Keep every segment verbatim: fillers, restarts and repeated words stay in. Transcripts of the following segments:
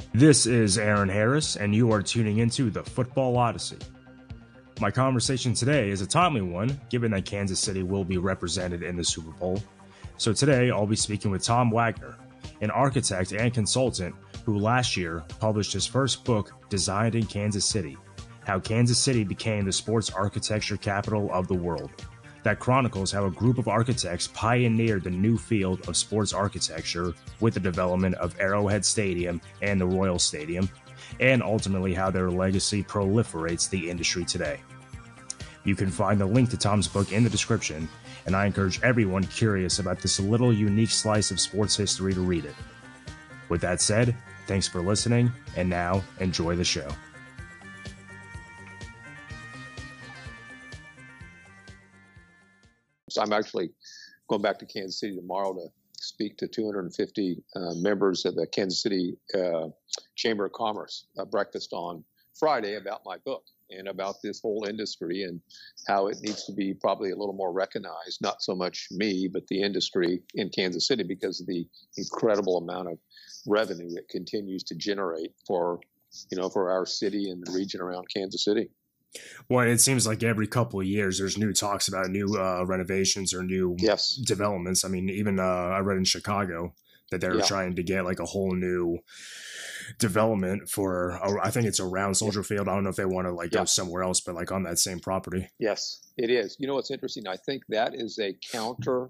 This is Aaron Harris, and you are tuning into the Football Odyssey. My conversation today is a timely one, given that Kansas City will be represented in the Super Bowl. So today, I'll be speaking with Tom Wagner, an architect and consultant who last year published his first book, Designed in Kansas City: How Kansas City Became the Sports Architecture Capital of the World, that chronicles how a group of architects pioneered the new field of sports architecture with the development of Arrowhead Stadium and the Royal Stadium, and ultimately how their legacy proliferates the industry today. You can find the link to Tom's book in the description, and I encourage everyone curious about this little unique slice of sports history to read it. With that said, thanks for listening, and now enjoy the show. So I'm actually going back to Kansas City tomorrow to speak to two hundred fifty uh, members of the Kansas City uh, Chamber of Commerce uh, breakfast on Friday about my book and about this whole industry and how it needs to be probably a little more recognized, not so much me, but the industry in Kansas City, because of the incredible amount of revenue it continues to generate for, you know, for our city and the region around Kansas City. Well, it seems like every couple of years there's new talks about new uh, renovations or new yes. developments. I mean, even uh, I read in Chicago that they're yeah. trying to get like a whole new development for, uh, I think it's around Soldier yeah. Field. I don't know if they want to like yeah. go somewhere else, but like on that same property. Yes, it is. You know, what's interesting? I think that is a counter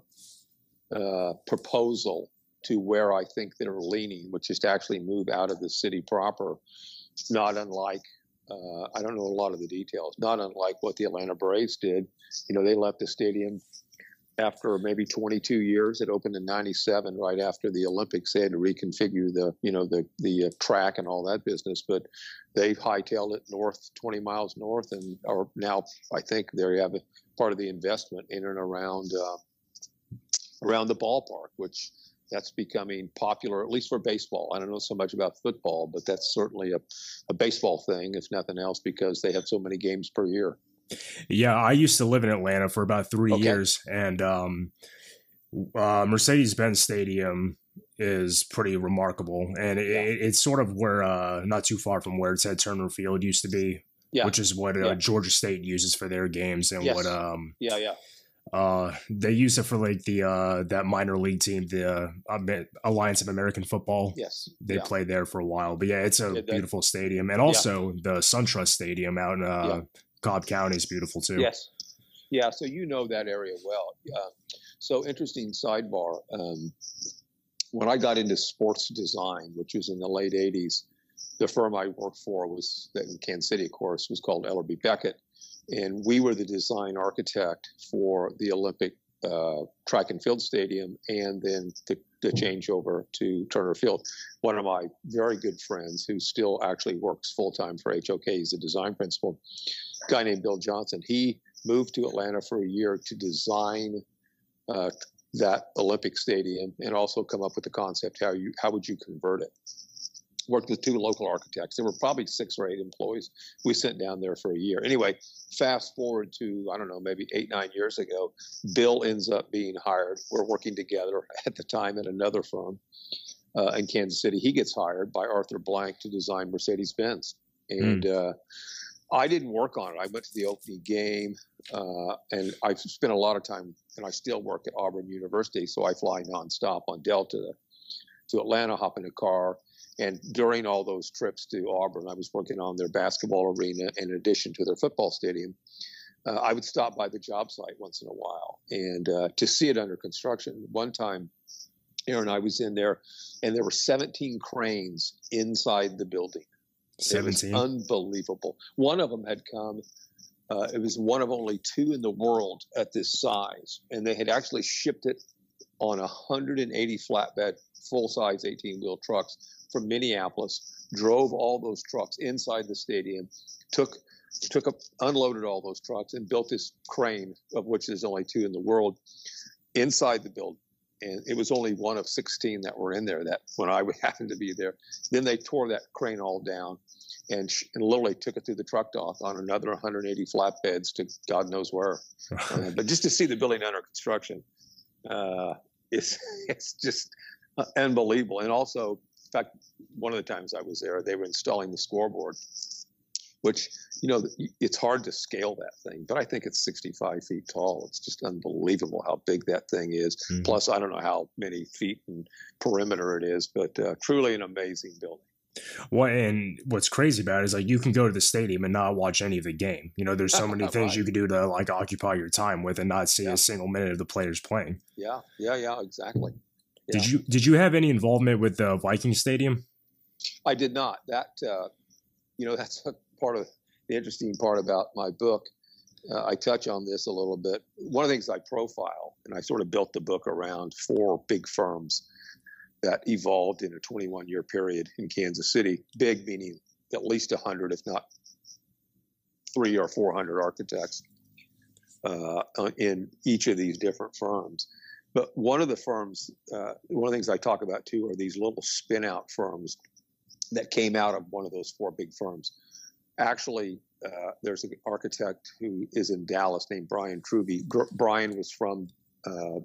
uh, proposal to where I think they're leaning, which is to actually move out of the city proper, not unlike Uh, I don't know a lot of the details, not unlike what the Atlanta Braves did. You know, they left the stadium after maybe twenty-two years. It opened in ninety-seven, right after the Olympics. They had to reconfigure the, you know, the, the uh, track and all that business, but they hightailed it north, twenty miles north, and are now, I think, they have a part of the investment in and around, uh, around the ballpark, which that's becoming popular, at least for baseball. I don't know so much about football, but that's certainly a, a baseball thing, if nothing else, because they have so many games per year. Yeah, I used to live in Atlanta for about three okay. years, and um, uh, Mercedes-Benz Stadium is pretty remarkable, and it, yeah. it's sort of where, uh, not too far from where Ted Turner Field used to be, yeah. which is what uh, yeah. Georgia State uses for their games, and yes. what um, yeah, yeah. Uh, they use it for like the uh that minor league team, the uh, Alliance of American Football. Yes, they yeah. played there for a while. But yeah, it's a yeah, beautiful stadium, and also yeah. the SunTrust Stadium out in uh, yeah. Cobb County is beautiful too. Yes, yeah. So you know that area well. Uh, so interesting sidebar. Um, when I got into sports design, which was in the late eighties, the firm I worked for was in Kansas City, of course, was called Ellerbe Beckett. And we were the design architect for the Olympic uh, track and field stadium, and then the, the changeover to Turner Field. One of my very good friends, who still actually works full-time for H O K, he's a design principal, a guy named Bill Johnson. He moved to Atlanta for a year to design uh, that Olympic stadium and also come up with the concept, how you how would you convert it. Worked with two local architects. There were probably six or eight employees. We sent down there for a year. Anyway, fast forward to, I don't know, maybe eight, nine years ago, Bill ends up being hired. We're working together at the time at another firm uh, in Kansas City. He gets hired by Arthur Blank to design Mercedes-Benz. And mm. uh, I didn't work on it. I went to the opening game, uh, and I've spent a lot of time, and I still work at Auburn University, so I fly nonstop on Delta to Atlanta, hop in a car. And during all those trips to Auburn, I was working on their basketball arena in addition to their football stadium. Uh, I would stop by the job site once in a while and uh, to see it under construction. One time, Aaron, I was in there, and there were seventeen cranes inside the building. seventeen? It was unbelievable. One of them had come. Uh, it was one of only two in the world at this size, and they had actually shipped it on one hundred eighty flatbed, full-size eighteen-wheel trucks from Minneapolis, drove all those trucks inside the stadium, took took up, unloaded all those trucks, and built this crane, of which there's only two in the world, inside the building. And it was only one of sixteen that were in there that when I happened to be there. Then they tore that crane all down and, and literally took it through the truck dock on another one hundred eighty flatbeds to God knows where. uh, but just to see the building under construction, uh, it's, it's just unbelievable. And also, fact, one of the times I was there, they were installing the scoreboard, which, you know, it's hard to scale that thing, but I think it's sixty-five feet tall. It's just unbelievable how big that thing is. Mm-hmm. Plus, I don't know how many feet and perimeter it is, but uh, truly an amazing building. Well, and what's crazy about it is like you can go to the stadium and not watch any of the game. You know, there's so many things right. you can do to like occupy your time with and not see yeah. a single minute of the players playing. Yeah, yeah, yeah, exactly. Yeah. Did you did you have any involvement with the Viking Stadium? I did not. That uh, you know, that's a part of the interesting part about my book. Uh, I touch on this a little bit. One of the things I profile, and I sort of built the book around four big firms that evolved in a twenty-one year period in Kansas City. Big meaning at least one hundred, if not three or four hundred architects uh, in each of these different firms. But one of the firms, uh, one of the things I talk about too, are these little spin out firms that came out of one of those four big firms. Actually, uh, there's an architect who is in Dallas named Brian Truby. Gr- Brian was from, uh,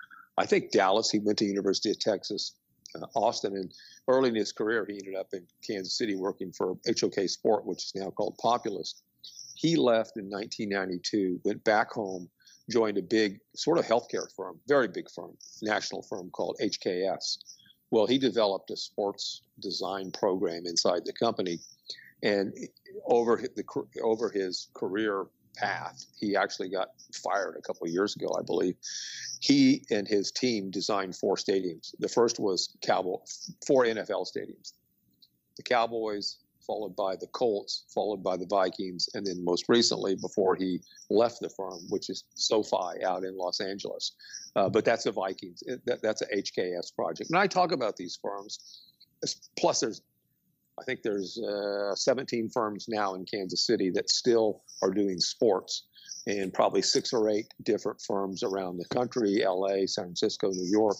I think, Dallas. He went to University of Texas, uh, Austin, and early in his career, he ended up in Kansas City working for H O K Sport, which is now called Populous. He left in nineteen ninety-two, went back home, joined a big sort of healthcare firm, very big firm, national firm called H K S. Well, he developed a sports design program inside the company, and over the over his career path, he actually got fired a couple of years ago, I believe. He and his team designed four stadiums. The first was Cowboy, four N F L stadiums. The Cowboys, followed by the Colts, followed by the Vikings, and then most recently, before he left the firm, which is SoFi out in Los Angeles. Uh, but that's the Vikings. It, that, that's a H K S project. And I talk about these firms. Plus, there's, I think there's uh, seventeen firms now in Kansas City that still are doing sports, and probably six or eight different firms around the country: L A, San Francisco, New York,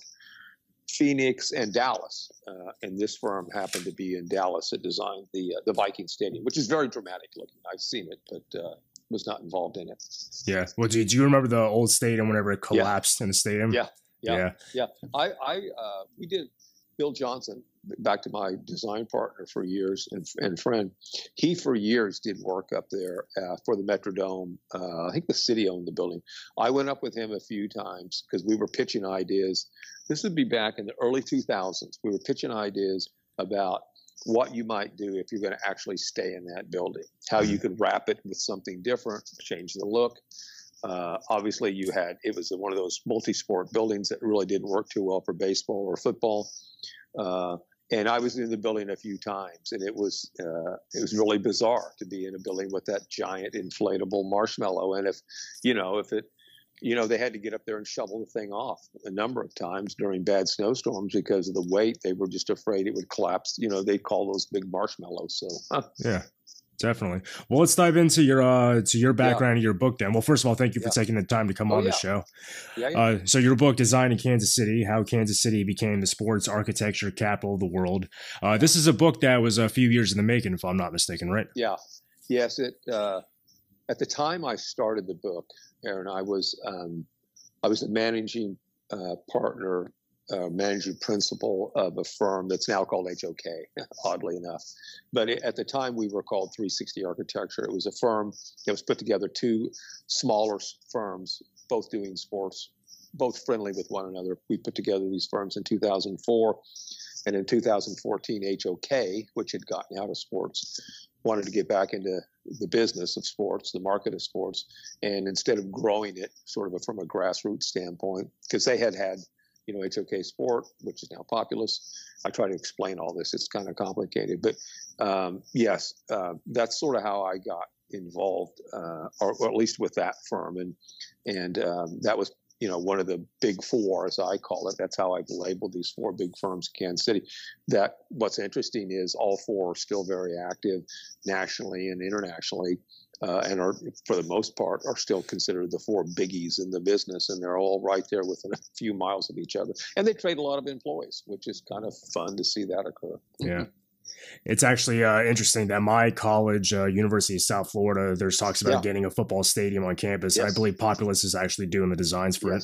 Phoenix, and Dallas. Uh, and this firm happened to be in Dallas that designed the uh, the Viking Stadium, which is very dramatic looking. I've seen it, but uh, was not involved in it. Yeah. Well, do you, do you remember the old stadium whenever it collapsed yeah. in the stadium? Yeah. Yeah. Yeah. yeah. I, I uh, we did. Bill Johnson, back to my design partner for years and, and friend, he for years did work up there uh, for the Metrodome. Uh, I think the city owned the building. I went up with him a few times because we were pitching ideas. This would be back in the early two thousands. We were pitching ideas about what you might do if you're going to actually stay in that building, how you could wrap it with something different, change the look. Uh, obviously, you had, it was one of those multi-sport buildings that really didn't work too well for baseball or football. Uh, and I was in the building a few times, and it was uh, it was really bizarre to be in a building with that giant inflatable marshmallow. And if, you know, if it, you know, they had to get up there and shovel the thing off a number of times during bad snowstorms because of the weight. They were just afraid it would collapse. You know, they call those big marshmallows. So huh. yeah. Definitely. Well, let's dive into your uh, to your background yeah. and your book then. Well, first of all, thank you for yeah. taking the time to come oh, on yeah. the show. Yeah, yeah. Uh, so your book, Design in Kansas City, How Kansas City Became the Sports Architecture Capital of the World. Uh, this is a book that was a few years in the making, if I'm not mistaken, right? Yeah. Yes. It. Uh, at the time I started the book, Aaron, I was um, I was the managing uh, partner Uh, managing principal of a firm that's now called H O K, oddly enough. But it, at the time, we were called three sixty Architecture. It was a firm that was put together, two smaller firms, both doing sports, both friendly with one another. We put together these firms in two thousand four. And in two thousand fourteen, H O K, which had gotten out of sports, wanted to get back into the business of sports, the market of sports. And instead of growing it sort of from a grassroots standpoint, because they had had you know, H O K Sport, which is now Populous. I try to explain all this. It's kind of complicated. But um, yes, uh, that's sort of how I got involved, uh, or, or at least with that firm. And and um, that was, you know, one of the big four, as I call it. That's how I've labeled these four big firms in Kansas City. That what's interesting is all four are still very active nationally and internationally. Uh, and are, for the most part, are still considered the four biggies in the business, and they're all right there within a few miles of each other. And they trade a lot of employees, which is kind of fun to see that occur. Yeah. It's actually uh, interesting that my college, uh, University of South Florida, there's talks about yeah. getting a football stadium on campus. Yes. I believe Populous is actually doing the designs for yes.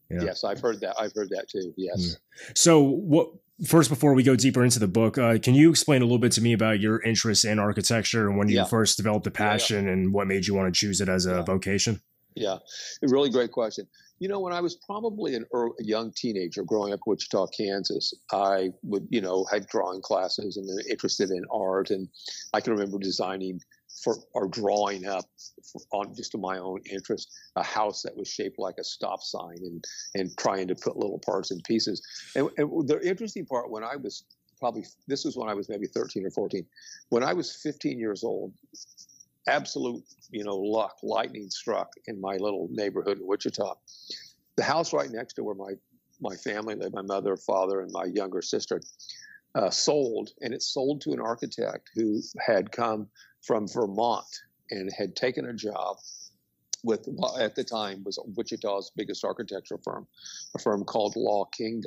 Yeah. Yes, I've heard that. I've heard that too. Yes. Yeah. So what? First, before we go deeper into the book, uh, can you explain a little bit to me about your interest in architecture and when you Yeah. first developed the passion yeah, yeah. and what made you want to choose it as a yeah. vocation? Yeah, a really great question. You know, when I was probably an early, a young teenager growing up in Wichita, Kansas, I would, you know, had drawing classes and interested in art. And I can remember designing for or drawing up for, on just of my own interest, a house that was shaped like a stop sign and, and trying to put little parts and pieces. And, and the interesting part when I was probably, this was when I was maybe thirteen or fourteen, when I was fifteen years old, absolute, you know, luck, lightning struck in my little neighborhood in Wichita. The house right next to where my, my family lived, my mother, father, and my younger sister, uh, sold, and it sold to an architect who had come from Vermont and had taken a job with, at the time, was Wichita's biggest architectural firm, a firm called Law Kingdon.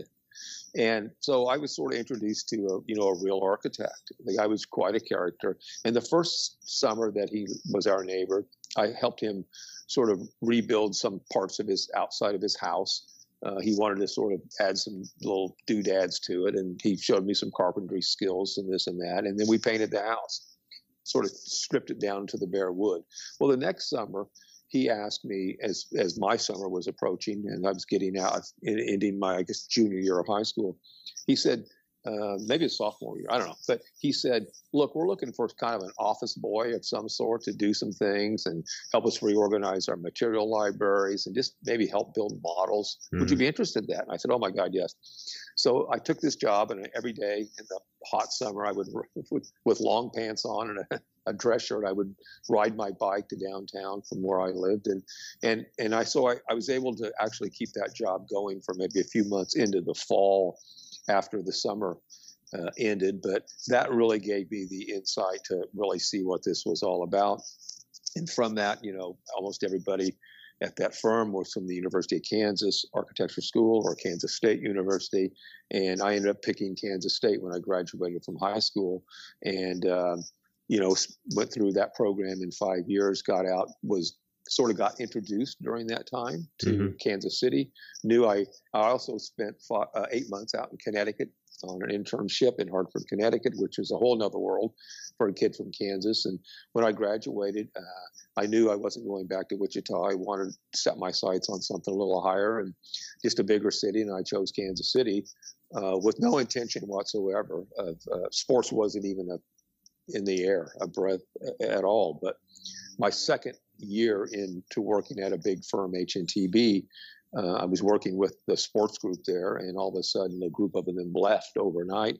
And so I was sort of introduced to a, you know, a real architect. The guy was quite a character. And the first summer that he was our neighbor, I helped him sort of rebuild some parts of his outside of his house. Uh, he wanted to sort of add some little doodads to it. And he showed me some carpentry skills and this and that. And then we painted the house, sort of stripped it down to the bare wood. Well, the next summer, he asked me as as my summer was approaching and I was getting out, ending my, I guess, junior year of high school. He said, uh, maybe a sophomore year, I don't know. But he said, look, we're looking for kind of an office boy of some sort to do some things and help us reorganize our material libraries and just maybe help build models. Mm-hmm. Would you be interested in that? And I said, oh my God, yes. So I took this job, and every day in the hot summer, I would, with, with long pants on and a a dress shirt, I would ride my bike to downtown from where I lived. And, and, and I, so I, I was able to actually keep that job going for maybe a few months into the fall after the summer uh, ended. But that really gave me the insight to really see what this was all about. And from that, you know, almost everybody at that firm was from the University of Kansas Architecture School or Kansas State University. And I ended up picking Kansas State when I graduated from high school. And, um, you know, went through that program in five years, got out, was sort of got introduced during that time to mm-hmm. Kansas City. Knew I, I also spent five, uh, eight months out in Connecticut on an internship in Hartford, Connecticut, which is a whole nother world for a kid from Kansas. And when I graduated, uh, I knew I wasn't going back to Wichita. I wanted to set my sights on something a little higher and just a bigger city. And I chose Kansas City uh, with no intention whatsoever of uh, sports wasn't even a in the air, a breath at all. But my second year into working at a big firm, H N T B, uh, I was working with the sports group there, and all of a sudden a group of them left overnight.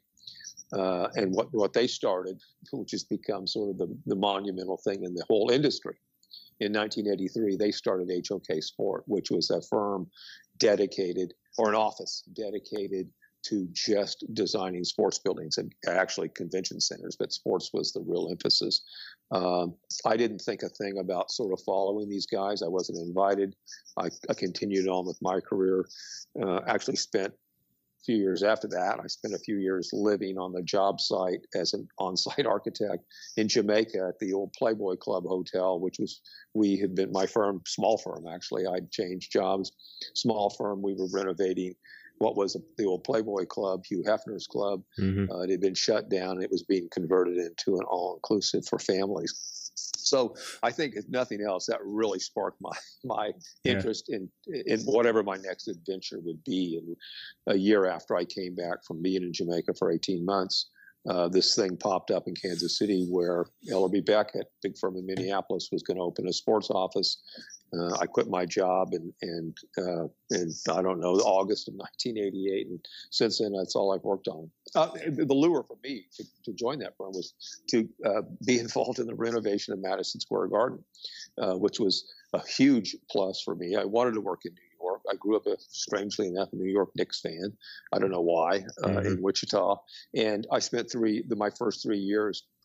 Uh, and what, what they started, which has become sort of the, the monumental thing in the whole industry. In nineteen eighty-three, they started H O K Sport, which was a firm dedicated, or an office dedicated to just designing sports buildings and actually convention centers, but sports was the real emphasis. Um, I didn't think a thing about sort of following these guys. I wasn't invited. I, I continued on with my career. Uh, actually spent a few years after that, I spent a few years living on the job site as an on-site architect in Jamaica at the old Playboy Club Hotel, which was, we had been, my firm, small firm actually, I'd changed jobs, small firm, we were renovating what was the old Playboy Club, Hugh Hefner's club. Mm-hmm. Uh, it had been shut down. And it was being converted into an all-inclusive for families. So I think, if nothing else, that really sparked my my yeah. interest in in whatever my next adventure would be. And a year after I came back from being in Jamaica for eighteen months, uh, this thing popped up in Kansas City where Ellerby Beckett, big firm in Minneapolis, was going to open a sports office. Uh, I quit my job in, in, uh, in, I don't know, August of nineteen eighty-eight. And since then, that's all I've worked on. Uh, the lure for me to, to join that firm was to uh, be involved in the renovation of Madison Square Garden, uh, which was a huge plus for me. I wanted to work in New York. I grew up, a, strangely enough, a New York Knicks fan. I don't know why, uh, mm-hmm. in Wichita. And I spent three, the, my first three years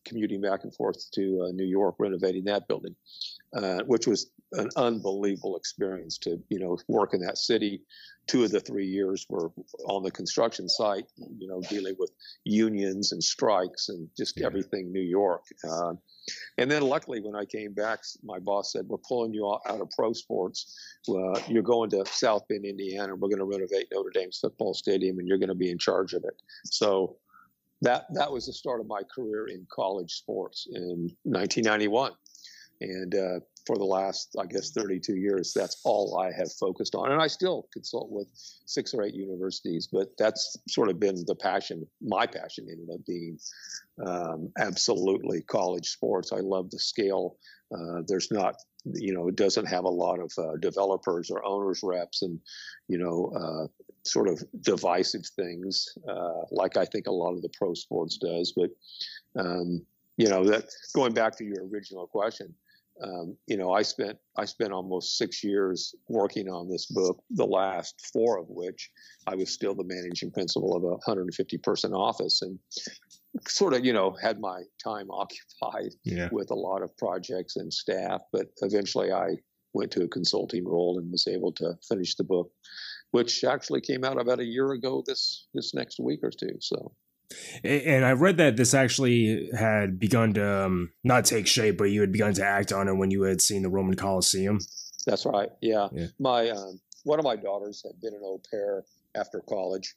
commuting back and forth to uh, New York, renovating that building, uh, which was an unbelievable experience to, you know, work in that city. Two of the three years were on the construction site, you know, dealing with unions and strikes and just yeah. everything New York. Uh, and then luckily when I came back, my boss said, we're pulling you out of pro sports. Uh, you're going to South Bend, Indiana. We're going to renovate Notre Dame's football stadium and you're going to be in charge of it. So that, that was the start of my career in college sports in nineteen ninety-one. And uh, for the last, I guess, thirty-two years, that's all I have focused on. And I still consult with six or eight universities, but that's sort of been the passion. My passion ended up being um, absolutely college sports. I love the scale. Uh, there's not, you know, it doesn't have a lot of uh, developers or owners reps and, you know, uh, sort of divisive things uh, like I think a lot of the pro sports does. But, um, you know, that going back to your original question, Um, you know, I spent I spent almost six years working on this book, the last four of which I was still the managing principal of a one hundred fifty person office, and sort of, you know, had my time occupied yeah. with a lot of projects and staff. But eventually I went to a consulting role and was able to finish the book, which actually came out about a year ago this this next week or two. So. And I read that this actually had begun to um, not take shape, but you had begun to act on it when you had seen the Roman Colosseum. That's right. Yeah. yeah. My um, one of my daughters had been an au pair after college.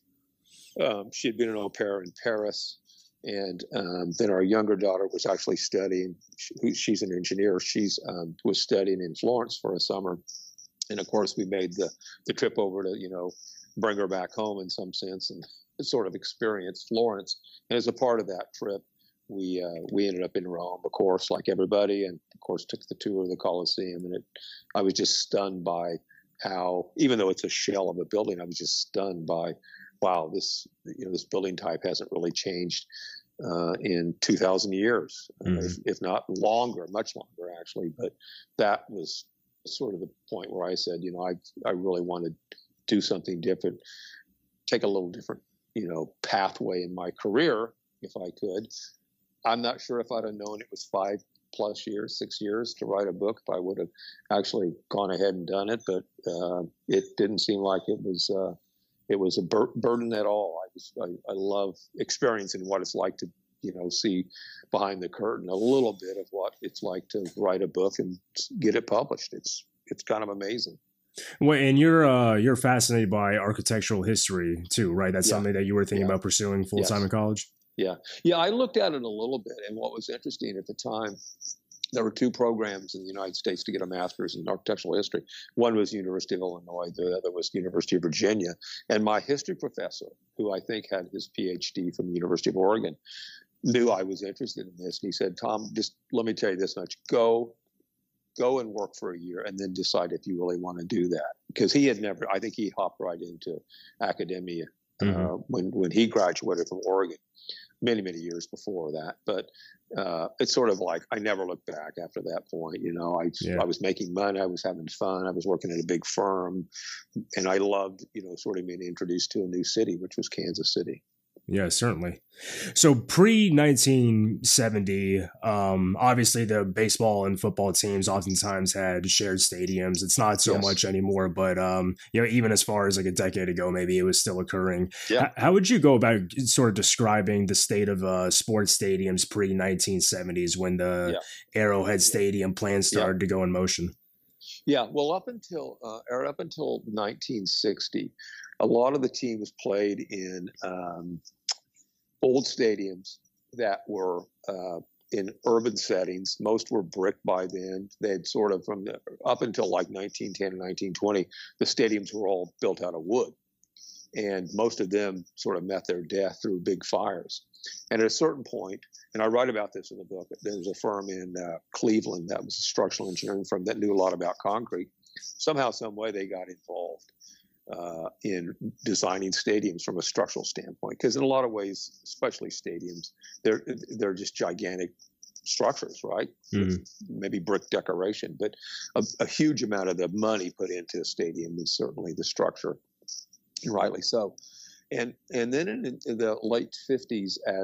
Um, she had been an au pair in Paris. And um, then our younger daughter was actually studying. She, she's an engineer. She's um, was studying in Florence for a summer. And, of course, we made the, the trip over to, you know, bring her back home in some sense and sort of experience Florence. And as a part of that trip, we uh, we ended up in Rome, of course, like everybody, and of course took the tour of the Colosseum. And it, I was just stunned by how, even though it's a shell of a building, I was just stunned by, wow, this you know this building type hasn't really changed uh, in two thousand years, mm-hmm. uh, if, if not longer, much longer actually. But that was sort of the point where I said, you know, I I really wanted to do something different, take a little different, you know, pathway in my career if I could. I'm not sure if I'd have known it was five plus years, six years to write a book, if I would have actually gone ahead and done it. But uh, it didn't seem like it was uh, it was a bur- burden at all. I was I, I love experiencing what it's like to, you know, see behind the curtain a little bit of what it's like to write a book and get it published. It's it's kind of amazing. Well, and you're uh, you're fascinated by architectural history too, right? That's yeah. something that you were thinking yeah. about pursuing full time yes. in college. Yeah, yeah. I looked at it a little bit, and what was interesting at the time, there were two programs in the United States to get a master's in architectural history. One was University of Illinois, the other was University of Virginia. And my history professor, who I think had his P H D from the University of Oregon, knew I was interested in this. And he said, Tom, just let me tell you this much: go. Go and work for a year and then decide if you really want to do that. Because he had never, I think he hopped right into academia mm-hmm. uh, when, when he graduated from Oregon many, many years before that. But uh, it's sort of like, I never looked back after that point. You know, I, yeah. I was making money. I was having fun. I was working at a big firm. And I loved, you know, sort of being introduced to a new city, which was Kansas City. Yeah, certainly. So pre nineteen seventy, um, obviously the baseball and football teams oftentimes had shared stadiums. It's not so yes. much anymore, but um, you know, even as far as like a decade ago, maybe it was still occurring. Yeah. H- how would you go about sort of describing the state of uh, sports stadiums pre nineteen seventies when the yeah. Arrowhead Stadium plans started yeah. to go in motion? Yeah, well, up until uh, up until nineteen sixty, a lot of the teams played in um, old stadiums that were uh, in urban settings. Most were brick by then. They had sort of from the, up until like nineteen ten and nineteen twenty, the stadiums were all built out of wood. And most of them sort of met their death through big fires. And at a certain point, and I write about this in the book, there was a firm in uh, Cleveland that was a structural engineering firm that knew a lot about concrete. Somehow, some way they got involved uh, in designing stadiums from a structural standpoint. Because in a lot of ways, especially stadiums, they're they're just gigantic structures, right? Mm-hmm. Maybe brick decoration, but a, a huge amount of the money put into a stadium is certainly the structure, and rightly so. And and then in, in the late fifties, as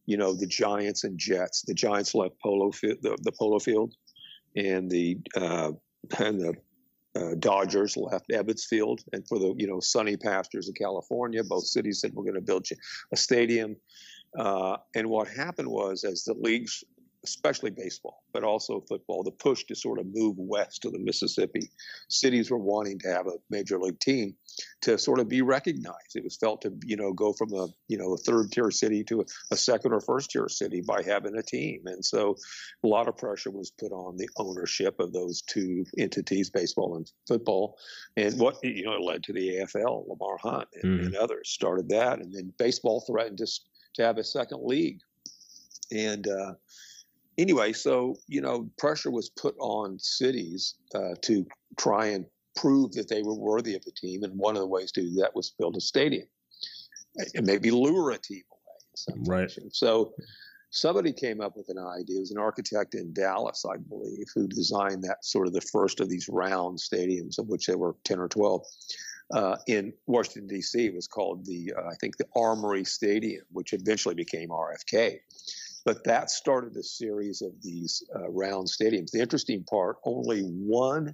you know, the Giants and Jets. The Giants left Polo fi- the, the Polo Field, and the uh, and the uh, Dodgers left Ebbets Field. And for the, you know, sunny pastures of California, both cities said we're going to build a stadium. Uh, and what happened was, as the leagues, especially baseball, but also football, the push to sort of move west to the Mississippi, cities were wanting to have a major league team to sort of be recognized. It was felt to, you know, go from a, you know, a third tier city to a, a second or first tier city by having a team. And so a lot of pressure was put on the ownership of those two entities, baseball and football. And what, you know, it led to the A F L. Lamar Hunt and, mm-hmm. and others started that. And then baseball threatened to, to have a second league. And, uh, Anyway, so, you know, pressure was put on cities uh, to try and prove that they were worthy of a team. And one of the ways to do that was build a stadium and maybe lure a team away. In some right. fashion. So somebody came up with an idea. It was an architect in Dallas, I believe, who designed that sort of the first of these round stadiums, of which there were ten or twelve. Uh, in Washington, D C, it was called the, uh, I think, the Armory Stadium, which eventually became R F K. But that started a series of these uh, round stadiums. The interesting part, only one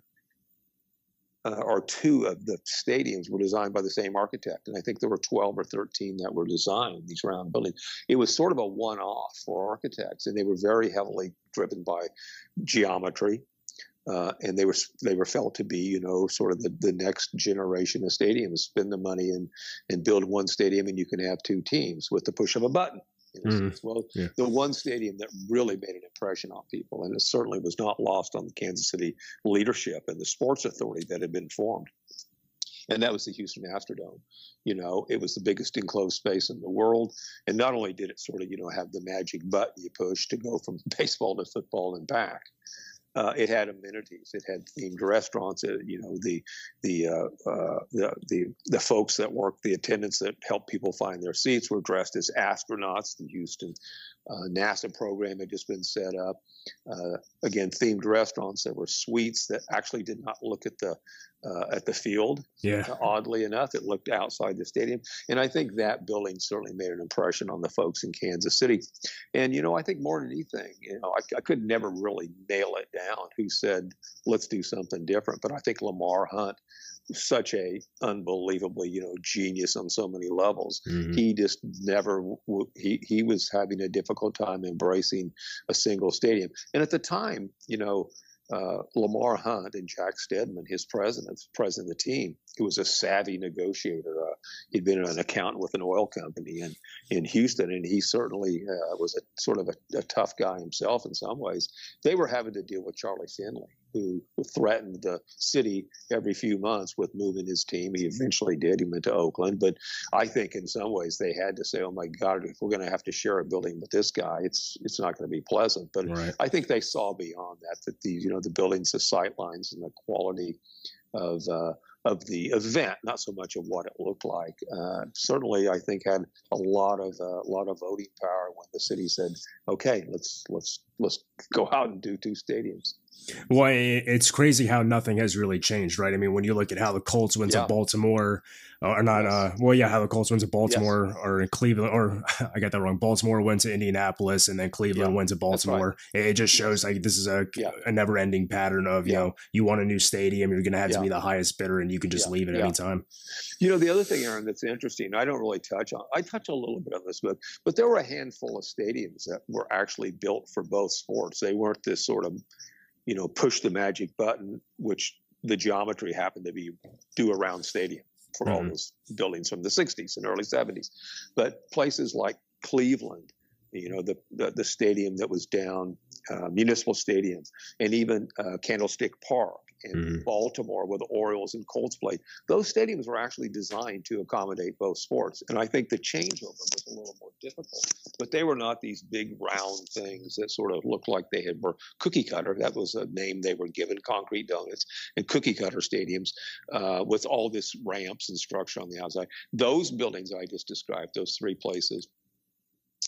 uh, or two of the stadiums were designed by the same architect. And I think there were twelve or thirteen that were designed, these round buildings. It was sort of a one-off for architects, and they were very heavily driven by geometry. Uh, and they were they were felt to be, you know, sort of the, the next generation of stadiums. Spend the money and, and build one stadium, and you can have two teams with the push of a button. Mm-hmm. Well, yeah. The one stadium that really made an impression on people, and it certainly was not lost on the Kansas City leadership and the sports authority that had been formed, and that was the Houston Astrodome. You know, it was the biggest enclosed space in the world, and not only did it sort of, you know, have the magic button you push to go from baseball to football and back, Uh, it had amenities. It had themed restaurants. It, you know, the the, uh, uh, the the the folks that worked, the attendants that helped people find their seats were dressed as astronauts. The Houston uh, NASA program had just been set up. Uh, again, themed restaurants. There were suites that actually did not look at the uh, at the field. Yeah. Uh, oddly enough, it looked outside the stadium, and I think that building certainly made an impression on the folks in Kansas City. And you know, I think more than anything, you know, I, I could never really nail it down who said let's do something different. But I think Lamar Hunt, such a unbelievably, you know, genius on so many levels. Mm-hmm. He just never, he, he was having a difficult time embracing a single stadium. And at the time, you know, uh, Lamar Hunt and Jack Stedman, his president, president of the team, who was a savvy negotiator. Uh, he'd been an accountant with an oil company in, in Houston, and he certainly uh, was a sort of a, a tough guy himself in some ways. They were having to deal with Charlie Finley, who threatened the city every few months with moving his team. He eventually did. He went to Oakland. But I think in some ways they had to say, oh, my God, if we're going to have to share a building with this guy, it's it's not going to be pleasant. But right. I think they saw beyond that, that the, you know, the buildings, the sight lines, and the quality of uh, of the event, not so much of what it looked like. Uh, certainly, I think had a lot of a uh, lot of voting power when the city said, "Okay, let's let's let's go out and do two stadiums." Well, it's crazy how nothing has really changed, right? I mean, when you look at how the Colts went yeah. to Baltimore, or not, yes. uh, well, yeah, how the Colts went to Baltimore yes. or in Cleveland, or I got that wrong. Baltimore went to Indianapolis, and then Cleveland yeah. went to Baltimore. Right. It just shows yes. like this is a, yeah. a never-ending pattern of, you yeah. know, you want a new stadium, you're going to have yeah. to be the highest bidder, and you can just yeah. leave at yeah. any time. You know, the other thing, Aaron, that's interesting, I don't really touch on, I touch a little bit on this, but, but there were a handful of stadiums that were actually built for both sports. They weren't this sort of, you know, push the magic button, which the geometry happened to be do a round stadium for mm-hmm. all those buildings from the sixties and early seventies. But places like Cleveland, you know, the, the, the stadium that was down, uh, Municipal Stadium, and even uh, Candlestick Park in mm-hmm. Baltimore where the Orioles and Colts played, those stadiums were actually designed to accommodate both sports. And I think the changeover was a little more difficult, but they were not these big round things that sort of looked like they had were cookie cutter. That was a name they were given, concrete donuts and cookie cutter stadiums uh, with all this ramps and structure on the outside. Those buildings I just described, those three places,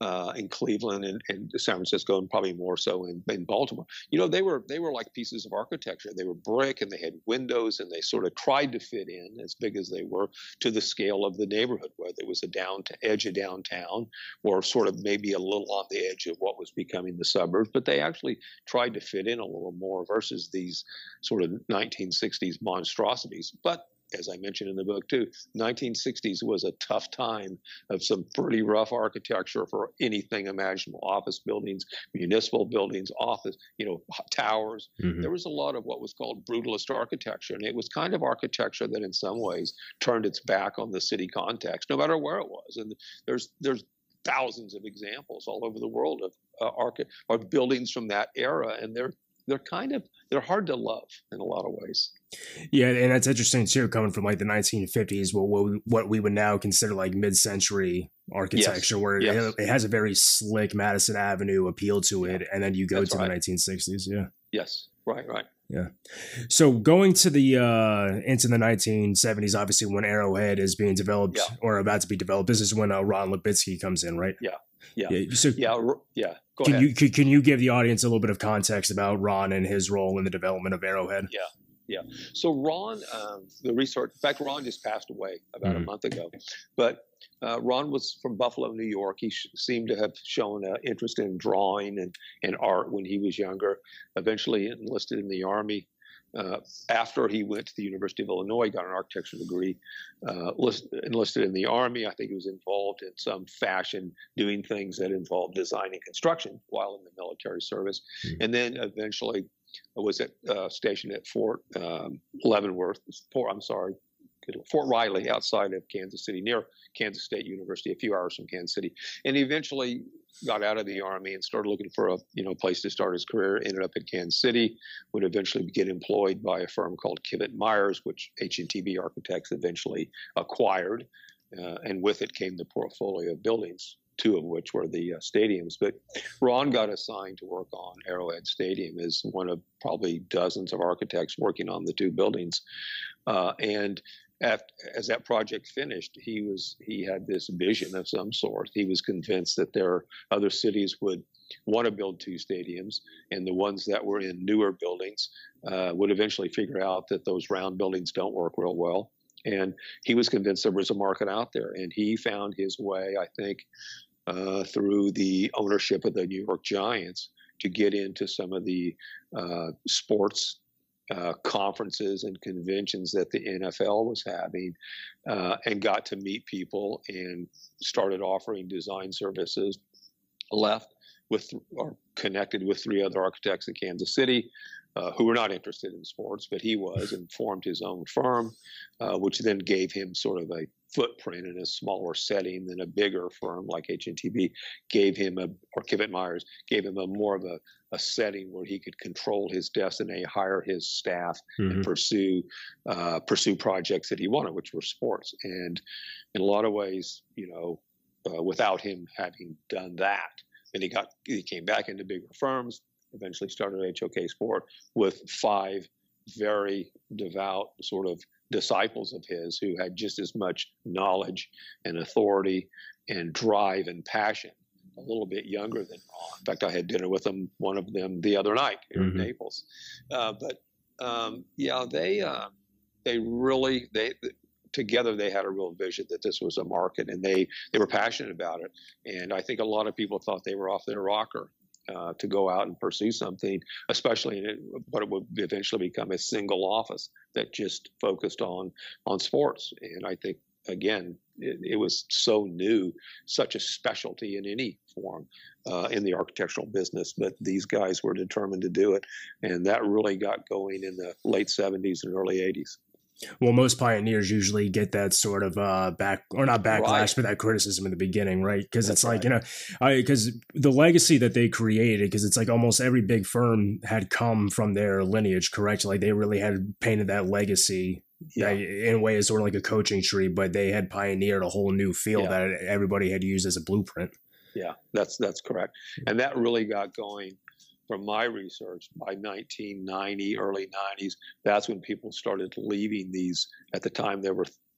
uh, in Cleveland and, and San Francisco, and probably more so in, in Baltimore. You know, they were they were like pieces of architecture. They were brick, and they had windows, and they sort of tried to fit in, as big as they were, to the scale of the neighborhood, whether it was a down edge of downtown or sort of maybe a little on the edge of what was becoming the suburbs. But they actually tried to fit in a little more versus these sort of nineteen sixties monstrosities. But as I mentioned in the book too, nineteen sixties was a tough time of some pretty rough architecture for anything imaginable: office buildings, municipal buildings, office, you know, towers. Mm-hmm. There was a lot of what was called brutalist architecture, and it was kind of architecture that in some ways turned its back on the city context, no matter where it was. And there's there's thousands of examples all over the world of uh, archi- of buildings from that era, and they're they're kind of they're hard to love in a lot of ways. Yeah, and that's interesting too, coming from like the nineteen fifties, what what we, what we would now consider like mid-century architecture, yes. where yes. It, it has a very slick Madison Avenue appeal to it, yeah. and then you go that's to right. the nineteen sixties. Yeah. Yes. Right. Right. Yeah. So going to the uh, into the nineteen seventies, obviously when Arrowhead is being developed yeah. or about to be developed, this is when uh, Ron Lubitzky comes in, right? Yeah. Yeah. Yeah. So yeah. Yeah. Go can ahead. you can, can you give the audience a little bit of context about Ron and his role in the development of Arrowhead? Yeah. Yeah. So Ron, um, the research, in fact, Ron just passed away about mm-hmm. a month ago, but uh, Ron was from Buffalo, New York. He sh- seemed to have shown an interest in drawing and, and art when he was younger, eventually enlisted in the Army. Uh, after he went to the University of Illinois, got an architecture degree, uh, list, enlisted in the Army. I think he was involved in some fashion doing things that involved design and construction while in the military service. Mm-hmm. And then eventually was at uh, stationed at Fort um, Leavenworth, Fort, I'm sorry, Fort Riley outside of Kansas City, near Kansas State University, a few hours from Kansas City. And he eventually got out of the Army and started looking for a you know place to start his career. Ended up in Kansas City, would eventually get employed by a firm called Kivett Myers, which H and T B Architects eventually acquired. Uh, and with it came the portfolio of buildings, two of which were the uh, stadiums. But Ron got assigned to work on Arrowhead Stadium as one of probably dozens of architects working on the two buildings. Uh, and after, as that project finished, he was he had this vision of some sort. He was convinced that there are other cities would want to build two stadiums, and the ones that were in newer buildings uh, would eventually figure out that those round buildings don't work real well. And he was convinced there was a market out there, and he found his way, I think, uh, through the ownership of the New York Giants to get into some of the uh, sports uh, conferences and conventions that the N F L was having, uh, and got to meet people and started offering design services. Left with or connected with three other architects in Kansas City uh, who were not interested in sports, but he was, and formed his own firm, uh, which then gave him sort of a footprint in a smaller setting than a bigger firm like H and T B gave him, a, or Kivett Myers gave him a more of a, a setting where he could control his destiny, hire his staff, mm-hmm. and pursue uh, pursue projects that he wanted, which were sports. And in a lot of ways, you know, uh, without him having done that, then he got he came back into bigger firms, eventually started H O K Sport with five very devout sort of disciples of his who had just as much knowledge and authority and drive and passion, a little bit younger than Ron. In fact, I had dinner with them, one of them the other night here mm-hmm. in Naples. Uh, but um, yeah, they uh, they really they together they had a real vision that this was a market, and they they were passionate about it. And I think a lot of people thought they were off their rocker Uh, to go out and pursue something, especially in it, what it would eventually become a single office that just focused on on sports. And I think, again, it, it was so new, such a specialty in any form uh, in the architectural business. But these guys were determined to do it, and that really got going in the late seventies and early eighties. Well, most pioneers usually get that sort of uh, back, or not backlash, right. but that criticism in the beginning, right? Because it's like, right. you know, because the legacy that they created, because it's like almost every big firm had come from their lineage, correct? Like they really had painted that legacy yeah. that in a way is sort of like a coaching tree, but they had pioneered a whole new field yeah. that everybody had used as a blueprint. Yeah, that's that's correct. And that really got going. From my research, by nineteen ninety, early nineties, that's when people started leaving these. At the time, there were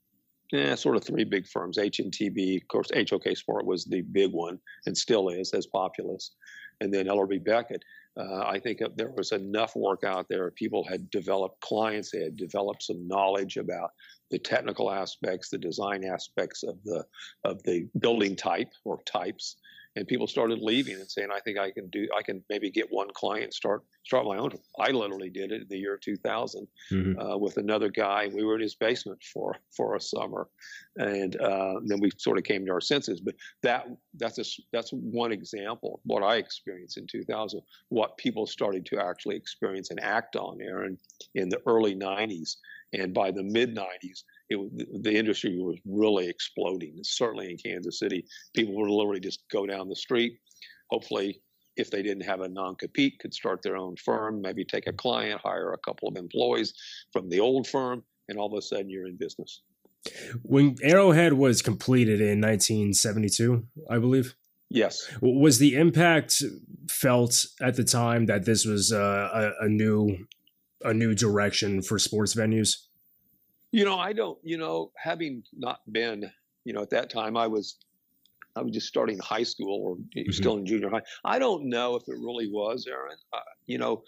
yeah, sort of three big firms. H and T B, of course, H O K Sport was the big one and still is as Populous. And then Ellerbe Beckett. Uh, I think there was enough work out there. People had developed clients. They had developed some knowledge about the technical aspects, the design aspects of the of the building type or types. And people started leaving and saying, I think I can do, I can maybe get one client, start start my own. I literally did it in the year two thousand mm-hmm. uh, with another guy. We were in his basement for, for a summer. And uh, then we sort of came to our senses. But that that's a, that's one example, what I experienced in two thousand, what people started to actually experience and act on, Aaron, in the early nineties. And by the mid nineties, it, the industry was really exploding. Certainly in Kansas City, people would literally just go down the street. Hopefully, if they didn't have a non-compete, could start their own firm, maybe take a client, hire a couple of employees from the old firm, and all of a sudden you're in business. When Arrowhead was completed in nineteen seventy-two, I believe. Yes. Was the impact felt at the time that this was uh, a, a new a new direction for sports venues? You know, I don't, you know, having not been, you know, at that time I was, I was just starting high school or mm-hmm. still in junior high. I don't know if it really was, Aaron. Uh, you know,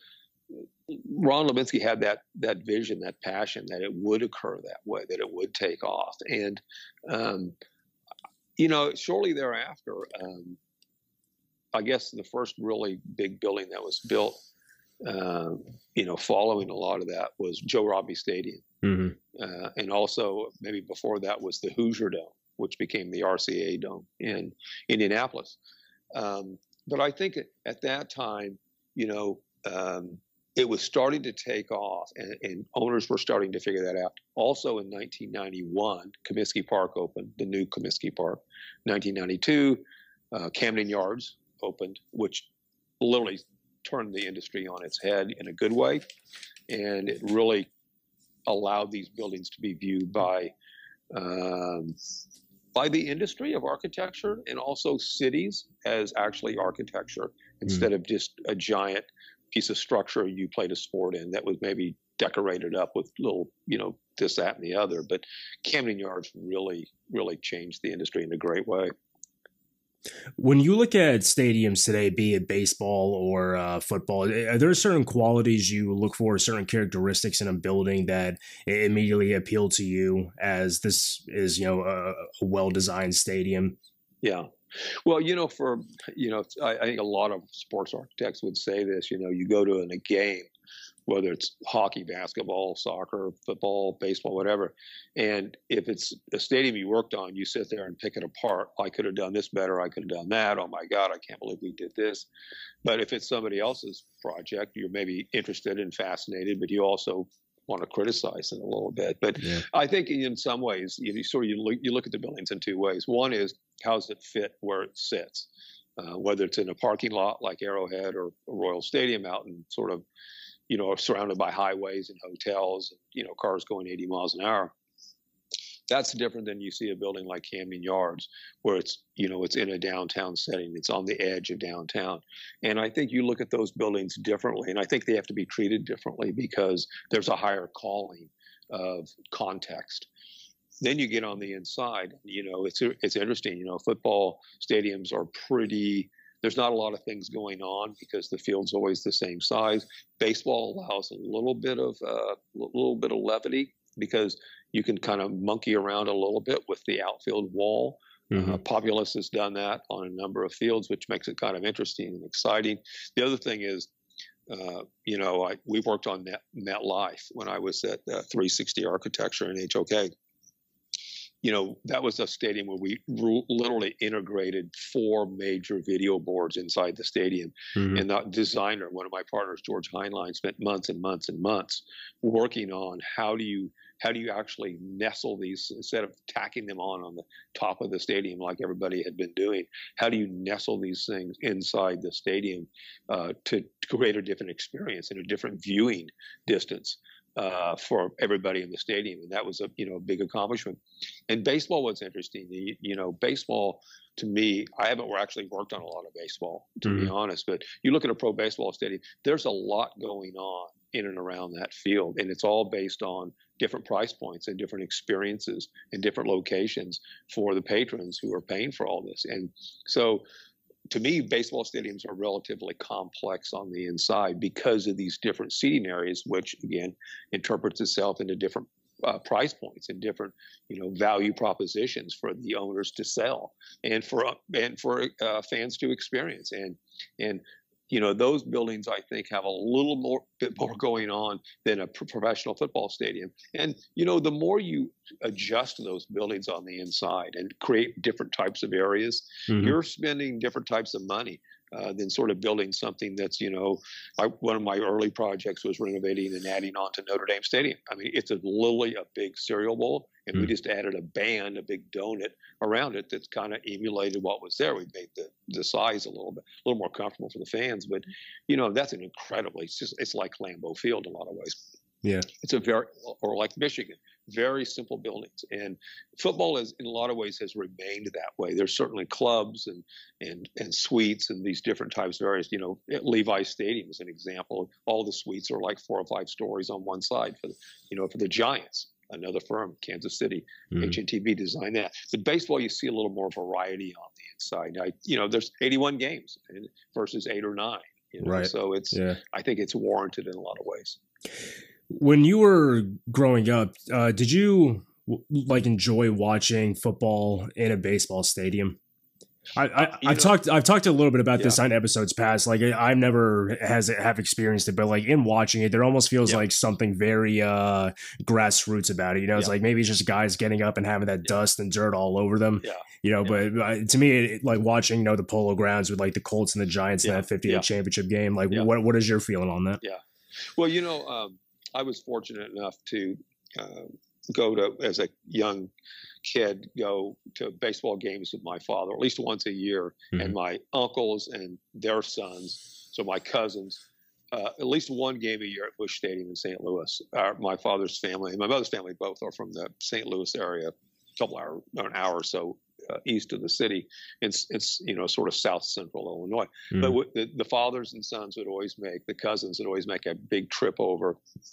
Ron Levinsky had that, that vision, that passion that it would occur that way, that it would take off. And, um, you know, shortly thereafter, um, I guess the first really big building that was built, Uh, you know, following a lot of that was Joe Robbie Stadium. Mm-hmm. Uh, and also maybe before that was the Hoosier Dome, which became the R C A Dome in Indianapolis. Um, but I think at that time, you know, um, it was starting to take off and, and owners were starting to figure that out. Also in nineteen ninety-one, Comiskey Park opened, the new Comiskey Park. nineteen ninety-two, uh, Camden Yards opened, which literally turned the industry on its head in a good way. And it really allowed these buildings to be viewed by um, by the industry of architecture and also cities as actually architecture instead mm. of just a giant piece of structure you played a sport in that was maybe decorated up with little, you know, this, that, and the other. But Camden Yards really, really changed the industry in a great way. When you look at stadiums today, be it baseball or uh, football, are there certain qualities you look for, certain characteristics in a building that immediately appeal to you as this is, you know, a, a well-designed stadium? Yeah. Well, you know, for, you know, I, I think a lot of sports architects would say this, you know, you go to a game, whether it's hockey, basketball, soccer, football, baseball, whatever. And if it's a stadium you worked on, you sit there and pick it apart. I could have done this better. I could have done that. Oh my God, I can't believe we did this. But if it's somebody else's project, you're maybe interested and fascinated, but you also want to criticize it a little bit. But yeah. I think in some ways, you sort of you look, you look at the buildings in two ways. One is, how does it fit where it sits? Uh, whether it's in a parking lot like Arrowhead or Royal Stadium out in sort of, you know, surrounded by highways and hotels, and, you know, cars going eighty miles an hour. That's different than you see a building like Camden Yards, where it's, you know, it's in a downtown setting. It's on the edge of downtown. And I think you look at those buildings differently, and I think they have to be treated differently because there's a higher calling of context. Then you get on the inside, you know, it's, it's interesting, you know, football stadiums are pretty, there's not a lot of things going on because the field's always the same size. Baseball allows a little bit of uh, a little bit of levity because you can kind of monkey around a little bit with the outfield wall. Mm-hmm. Uh, Populous has done that on a number of fields, which makes it kind of interesting and exciting. The other thing is, uh, you know, I, we worked on Met, MetLife when I was at uh, three sixty Architecture in H O K. You know, that was a stadium where we literally integrated four major video boards inside the stadium. Mm-hmm. And that designer, one of my partners, George Heinlein, spent months and months and months working on how do you how do you actually nestle these, instead of tacking them on on the top of the stadium like everybody had been doing, how do you nestle these things inside the stadium uh, to, to create a different experience and a different viewing distance uh, for everybody in the stadium? And that was a, you know, a big accomplishment. And baseball was interesting. You, you know, baseball, to me, I haven't actually worked on a lot of baseball, to mm-hmm. be honest, but you look at a pro baseball stadium, there's a lot going on in and around that field. And it's all based on different price points and different experiences and different locations for the patrons who are paying for all this. And so to me, baseball stadiums are relatively complex on the inside because of these different seating areas, which again interprets itself into different uh, price points and different, you know, value propositions for the owners to sell and for uh, and for uh, fans to experience. And and you know, those buildings, I think, have a little more bit more going on than a pro- professional football stadium. And, you know, the more you adjust those buildings on the inside and create different types of areas, mm-hmm. you're spending different types of money uh, than sort of building something that's, you know, I, one of my early projects was renovating and adding on to Notre Dame Stadium. I mean, it's a, literally a big cereal bowl, and mm-hmm. we just added a band, a big donut around it that's kind of emulated what was there. We made the, the size a little bit, a little more comfortable for the fans. But, you know, that's an incredibly, it's just, it's like Lambeau Field in a lot of ways. Yeah. It's a very, or like Michigan, very simple buildings. And football is, in a lot of ways, has remained that way. There's certainly clubs and, and, and suites and these different types of areas. You know, at Levi Stadium is an example. All the suites are like four or five stories on one side for the, you know, for the Giants. Another firm, Kansas City, mm-hmm. H N T B designed that. But baseball, you see a little more variety on the inside. I, you know, there's eighty-one games versus eight or nine. You know? Right. So it's, yeah. I think it's warranted in a lot of ways. When you were growing up, uh, did you like enjoy watching football in a baseball stadium? I, I I've know, talked I've talked a little bit about yeah. this on episodes past. Like I've never has have experienced it, but like in watching it, there almost feels yeah. like something very uh, grassroots about it. You know, it's yeah. like maybe it's just guys getting up and having that yeah. dust and dirt all over them. Yeah. You know, yeah. but uh, to me, it, like watching, you know, the Polo Grounds with like the Colts and the Giants yeah. in that fiftieth yeah. championship game. Like, yeah. what what is your feeling on that? Yeah. Well, you know, um, I was fortunate enough to uh, go to, as a young kid, go to baseball games with my father at least once a year, mm-hmm. and my uncles and their sons, so my cousins, uh, at least one game a year at Busch Stadium in Saint Louis. Uh, my father's family and my mother's family both are from the Saint Louis area, a couple hour, an hour or so uh, east of the city. It's, it's you know, sort of south central Illinois. Mm-hmm. But w- the, the fathers and sons would always make, the cousins would always make a big trip over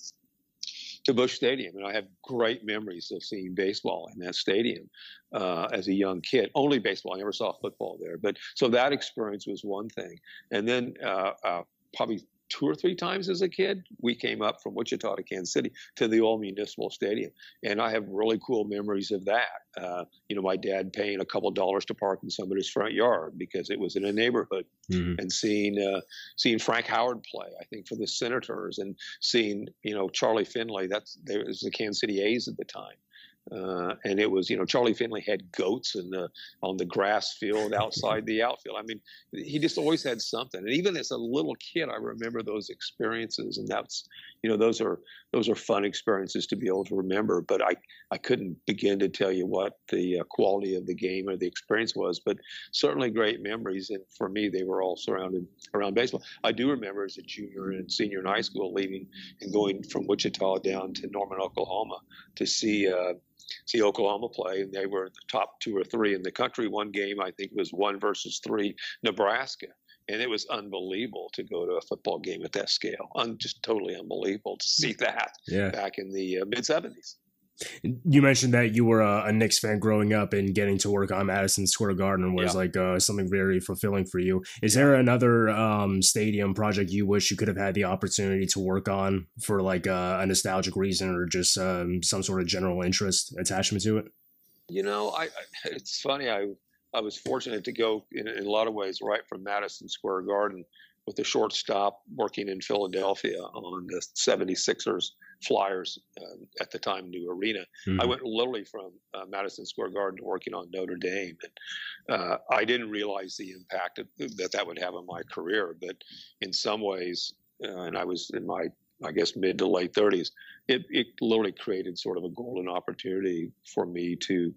to Busch Stadium, and I have great memories of seeing baseball in that stadium uh, as a young kid. Only baseball; I never saw football there. But so that experience was one thing, and then uh, uh, probably two or three times as a kid, we came up from Wichita to Kansas City to the old municipal stadium, and I have really cool memories of that. Uh, you know, my dad paying a couple dollars to park in somebody's front yard because it was in a neighborhood, mm-hmm. and seeing uh, seeing Frank Howard play, I think, for the Senators, and seeing, you know, Charlie Finley. That's there was the Kansas City A's at the time. Uh, and it was, you know, Charlie Finley had goats in the, on the grass field outside the outfield. I mean, he just always had something. And even as a little kid, I remember those experiences. And that's, you know, those are those are fun experiences to be able to remember. But I, I couldn't begin to tell you what the uh, quality of the game or the experience was. But certainly great memories. And for me, they were all surrounded around baseball. I do remember as a junior and senior in high school leaving and going from Wichita down to Norman, Oklahoma to see uh, see Oklahoma play, and they were the top two or three in the country. One game, I think, was one versus three Nebraska, and it was unbelievable to go to a football game at that scale. Un- just totally unbelievable to see that yeah. back in the uh, mid seventies. You mentioned that you were a, a Knicks fan growing up, and getting to work on Madison Square Garden was yeah. like uh, something very fulfilling for you. Is there another um, stadium project you wish you could have had the opportunity to work on for like uh, a nostalgic reason, or just um, some sort of general interest attachment to it? You know, I, I it's funny. I I was fortunate to go in, in a lot of ways right from Madison Square Garden with a short stop working in Philadelphia on the seventy-sixers Flyers, uh, at the time new arena. Mm-hmm. I went literally from uh, Madison Square Garden to working on Notre Dame, and uh, I didn't realize the impact of, that that would have on my career. But in some ways, uh, and I was in my, I guess, mid to late thirties, it, it literally created sort of a golden opportunity for me to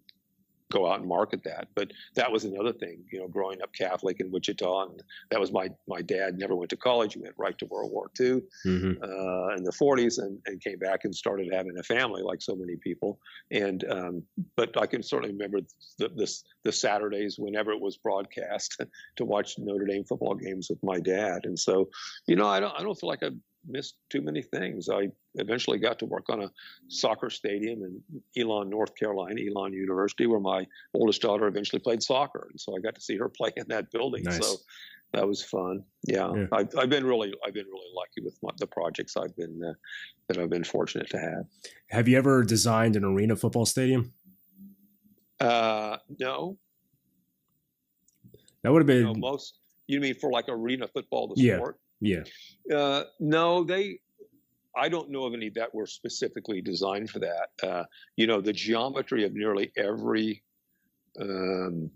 go out and market that. But that was another thing, you know, growing up Catholic in Wichita, and that was my my dad never went to college. He went right to World War Two mm-hmm. uh, in the forties, and, and came back and started having a family like so many people. And um, but I can certainly remember the, the the Saturdays whenever it was broadcast to watch Notre Dame football games with my dad. And so, you know, I don't I don't feel like I've missed too many things. I eventually got to work on a soccer stadium in Elon, North Carolina, Elon University, where my oldest daughter eventually played soccer, and so I got to see her play in that building. Nice. So that was fun. Yeah, yeah. I've, I've been really, I've been really lucky with my, the projects I've been uh, that I've been fortunate to have. Have you ever designed an arena football stadium? Uh, no. That would have been no, most. You mean for like arena football, the yeah, sport? Yeah. Uh, no, they. I don't know of any that were specifically designed for that. Uh, you know, the geometry of nearly every um,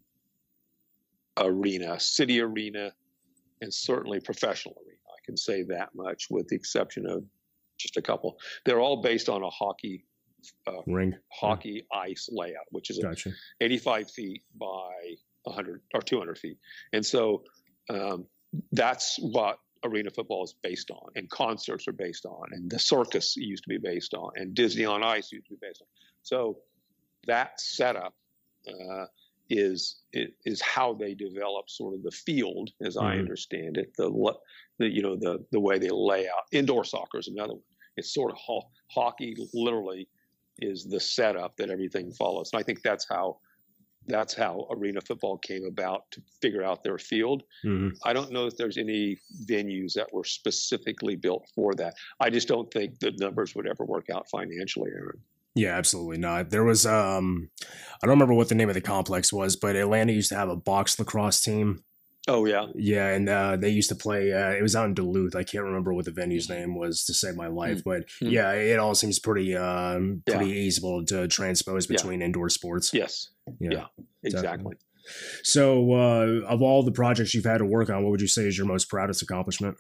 arena, city arena, and certainly professional arena. I can say that much, with the exception of just a couple. They're all based on a hockey uh, ring, hockey yeah. ice layout, which is gotcha. eighty-five feet by one hundred or two hundred feet, and so um, that's what arena football is based on, and concerts are based on, and the circus used to be based on, and Disney on Ice used to be based on. So that setup uh, is is how they develop sort of the field, as mm-hmm. I understand it. The, the you know the the way they lay out. Indoor soccer is another one. It's sort of ho- hockey. Literally, is the setup that everything follows. And I think that's how. That's how arena football came about, to figure out their field. Mm-hmm. I don't know if there's any venues that were specifically built for that. I just don't think the numbers would ever work out financially, Aaron. Yeah, absolutely not. There was, um, I don't remember what the name of the complex was, but Atlanta used to have a box lacrosse team. Oh, yeah. Yeah, and uh, they used to play, uh, it was out in Duluth. I can't remember what the venue's name was to save my life, mm-hmm. but mm-hmm. yeah, it all seems pretty um, pretty yeah. easy to transpose between yeah. indoor sports. Yes. Yeah, yeah exactly. Definitely. So uh, of all the projects you've had to work on, what would you say is your most proudest accomplishment?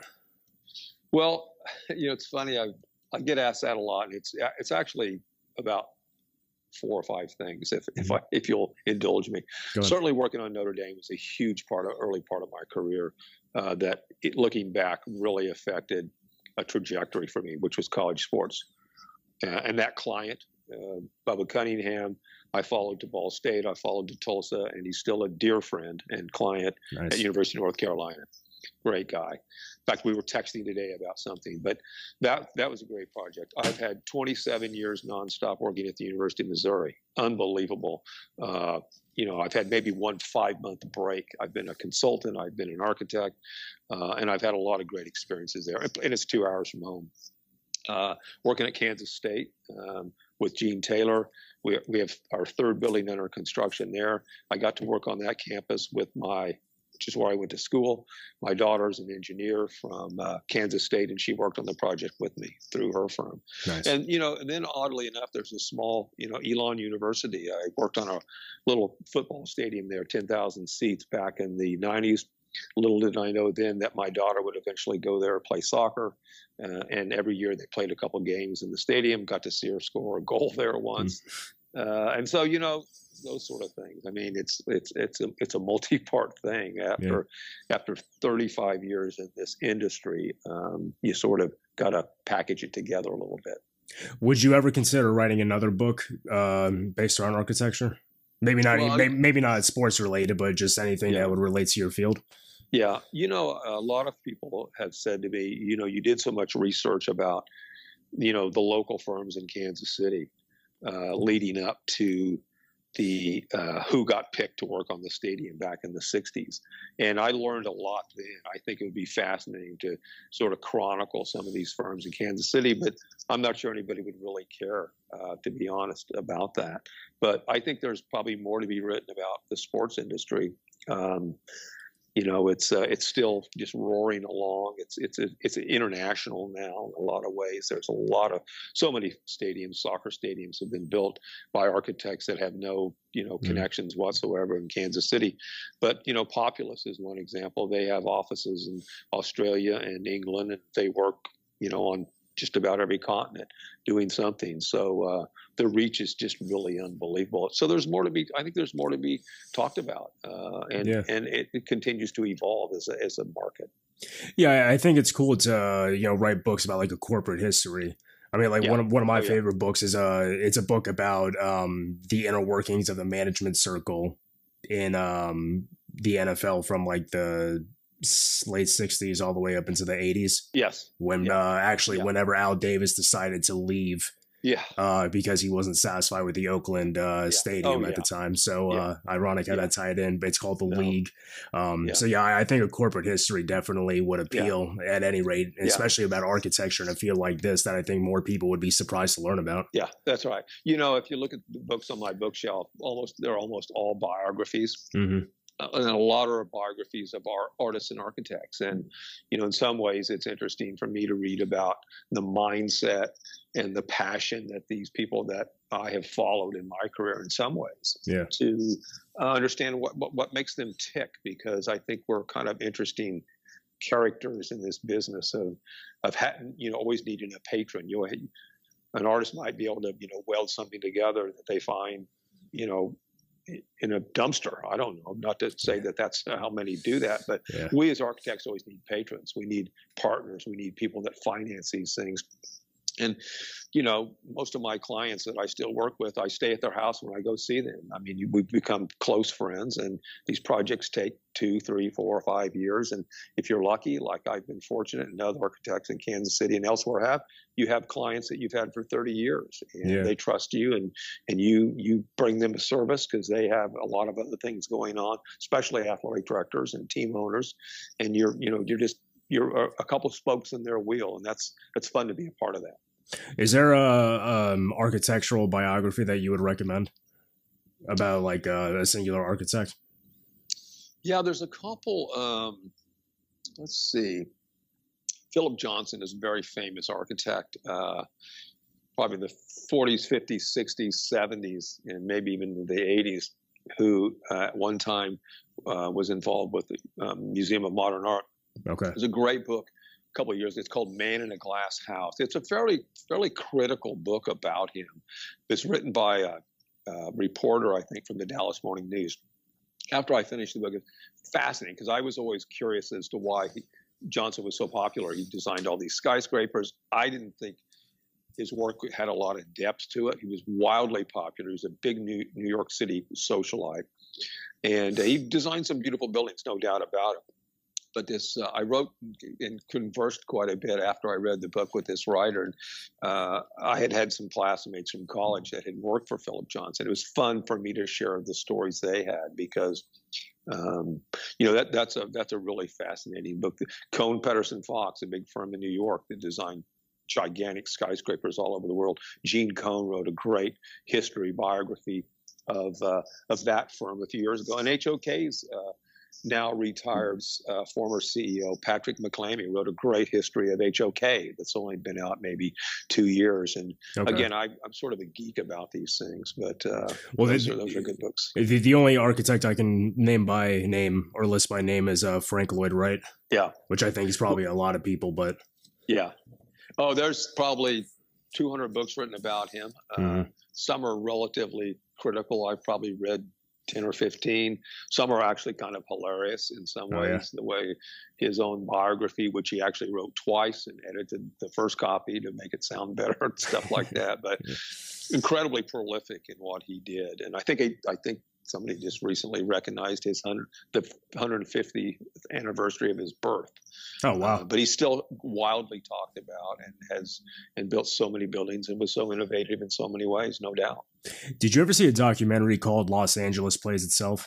Well, you know, it's funny. I I get asked that a lot, and it's it's actually about four or five things, if if I if you'll indulge me. Certainly, working on Notre Dame was a huge part of early part of my career uh, that, it, looking back, really affected a trajectory for me, which was college sports. Uh, and that client, uh, Bubba Cunningham, I followed to Ball State, I followed to Tulsa, and he's still a dear friend and client nice. At University of North Carolina. Great guy. In fact, we were texting today about something, but that that was a great project. I've had twenty-seven years nonstop working at the University of Missouri. Unbelievable. Uh, you know, I've had maybe one five-month break. I've been a consultant. I've been an architect, uh, and I've had a lot of great experiences there. And it's two hours from home. Uh, working at Kansas State um, with Gene Taylor. We, we have our third building under construction there. I got to work on that campus with my which is where I went to school. My daughter's an engineer from uh, Kansas State, and she worked on the project with me through her firm. Nice. And, you know, and then oddly enough, there's a small, you know, Elon University. I worked on a little football stadium there, ten thousand seats back in the nineties. Little did I know then that my daughter would eventually go there and play soccer. Uh, and every year they played a couple games in the stadium, got to see her score a goal there once. Mm. Uh, and so, you know, those sort of things. I mean, it's it's it's a it's a multi-part thing. After yeah. after thirty-five years in this industry, um, you sort of got to package it together a little bit. Would you ever consider writing another book um, based on architecture? Maybe not. Well, maybe, maybe not sports related, but just anything yeah. that would relate to your field. Yeah, you know, a lot of people have said to me, you know, you did so much research about, you know, the local firms in Kansas City uh, leading up to the uh, who got picked to work on the stadium back in the sixties. And I learned a lot then. I think it would be fascinating to sort of chronicle some of these firms in Kansas City, but I'm not sure anybody would really care, uh, to be honest, about that. But I think there's probably more to be written about the sports industry. Um, you know, it's uh, it's still just roaring along. It's it's a, it's international now in a lot of ways. There's a lot of so many stadiums, soccer stadiums have been built by architects that have no you know connections mm-hmm. whatsoever in Kansas City. But you know, Populous is one example. They have offices in Australia and England, and they work you know on just about every continent doing something. So uh, the reach is just really unbelievable. So there's more to be, I think there's more to be talked about. Uh, and yeah. and it, it continues to evolve as a, as a market. Yeah, I think it's cool to, uh, you know, write books about like a corporate history. I mean, like yeah. one of one of my oh, favorite yeah. books is uh it's a book about um the inner workings of the management circle in um the N F L from like the late sixties all the way up into the eighties. Yes. When yeah. uh, actually, yeah. whenever Al Davis decided to leave. Yeah. Uh, because he wasn't satisfied with the Oakland uh, yeah. stadium oh, at yeah. the time. So yeah. uh, ironic how yeah. that tied in, but it's called the no. League. Um, yeah. So yeah, I think a corporate history definitely would appeal yeah. at any rate, especially yeah. about architecture and a field like this that I think more people would be surprised to learn about. Yeah, that's right. You know, if you look at the books on my bookshelf, almost they're almost all biographies. Mm-hmm. And a lot of biographies of our artists and architects. And, you know, in some ways it's interesting for me to read about the mindset and the passion that these people that I have followed in my career in some ways yeah. to uh, understand what, what, what makes them tick, because I think we're kind of interesting characters in this business of, of having, you know, always needing a patron. You know, an artist might be able to, you know, weld something together that they find, you know, in a dumpster. I don't know. Not to say that that's how many do that, but yeah. we as architects always need patrons. We need partners. We need people that finance these things. And, you know, most of my clients that I still work with, I stay at their house when I go see them. I mean, we've become close friends, and these projects take two, three, four, or five years. And if you're lucky, like I've been fortunate and other architects in Kansas City and elsewhere have, you have clients that you've had for thirty years, and yeah. they trust you, and, and you, you bring them a service because they have a lot of other things going on, especially athletic directors and team owners. And you're, you know, you're just, you're a couple of spokes in their wheel, and that's, it's fun to be a part of that. Is there a um, architectural biography that you would recommend about like uh, a singular architect? Yeah, there's a couple. Um, let's see. Philip Johnson is a very famous architect, uh, probably in the forties, fifties, sixties, seventies, and maybe even the eighties, who uh, at one time uh, was involved with the um, Museum of Modern Art. Okay. It's a great book. A couple of years. It's called Man in a Glass House. It's a fairly fairly critical book about him. It's written by a, a reporter, I think, from the Dallas Morning News. After I finished the book, it's fascinating because I was always curious as to why he, Johnson was so popular. He designed all these skyscrapers. I didn't think his work had a lot of depth to it. He was wildly popular. He was a big New, New York City socialite. And uh, he designed some beautiful buildings, no doubt about it. But this, uh, I wrote and conversed quite a bit after I read the book with this writer. And, uh, I had had some classmates from college that had worked for Philip Johnson. It was fun for me to share the stories they had because, um, you know, that that's a that's a really fascinating book. Cohn Pedersen Fox, a big firm in New York that designed gigantic skyscrapers all over the world. Gene Cohn wrote a great history biography of uh, of that firm a few years ago. And H O K's uh, now retired uh, former C E O Patrick McClammy wrote a great history of H O K that's only been out maybe two years. And okay. again, I, I'm sort of a geek about these things, but uh, well, those, the, are, those are good books. The, the only architect I can name by name or list by name is uh, Frank Lloyd Wright. Yeah. Which I think is probably a lot of people, but. Yeah. Oh, there's probably two hundred books written about him. Mm-hmm. Uh, some are relatively critical. I've probably read ten or fifteen. Some are actually kind of hilarious in some oh, ways. Yeah. The way his own biography, which he actually wrote twice and edited the first copy to make it sound better and stuff like that. But incredibly prolific in what he did. And I think he, I think somebody just recently recognized his hundred the one hundred fiftieth anniversary of his birth. Oh wow! Uh, but he's still wildly talked about and has and built so many buildings and was so innovative in so many ways, no doubt. Did you ever see a documentary called Los Angeles Plays Itself?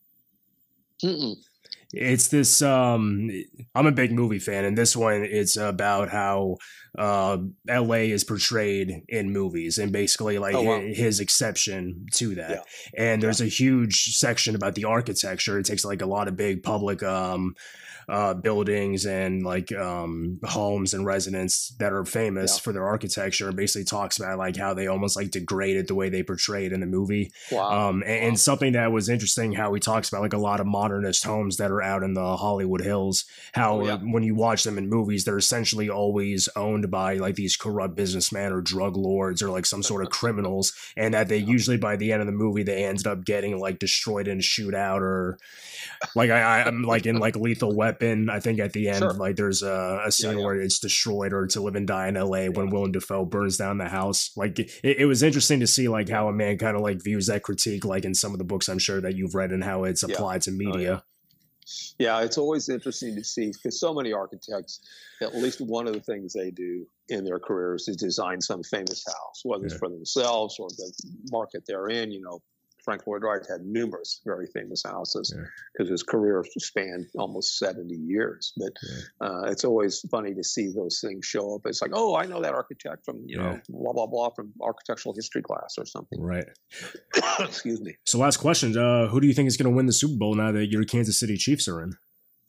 Mm-mm. It's this, um, I'm a big movie fan, and this one, it's about how uh, L A is portrayed in movies and basically like oh, wow. his exception to that. Yeah. And there's yeah. a huge section about the architecture. It takes like a lot of big public um, uh, buildings and like um, homes and residents that are famous yeah. for their architecture, and basically talks about like how they almost like degraded the way they portrayed in the movie. Wow. Um, and, wow. and something that was interesting, how he talks about like a lot of modernist homes that are out in the Hollywood Hills, how oh, yeah. when you watch them in movies, they're essentially always owned by like these corrupt businessmen or drug lords or like some sort of criminals, and that they yeah. usually by the end of the movie they ended up getting like destroyed in a shootout, or like I, I'm like in like Lethal Weapon, I think at the end sure. like there's a, a scene yeah, yeah. where it's destroyed, or To Live and Die in L A when Willem Dafoe burns down the house. Like it, it was interesting to see like how a man kind of like views that critique like in some of the books I'm sure that you've read and how it's applied yeah. to media. Oh, yeah. Yeah, it's always interesting to see because so many architects, at least one of the things they do in their careers is design some famous house, whether it's Yeah. for themselves or the market they're in. You know, Frank Lloyd Wright had numerous very famous houses because Yeah. his career spanned almost seventy years. But Yeah. uh, it's always funny to see those things show up. It's like, oh, I know that architect from, you know, Yeah. blah, blah, blah from architectural history class or something. Right. Excuse me. So last question, uh, who do you think is going to win the Super Bowl now that your Kansas City Chiefs are in?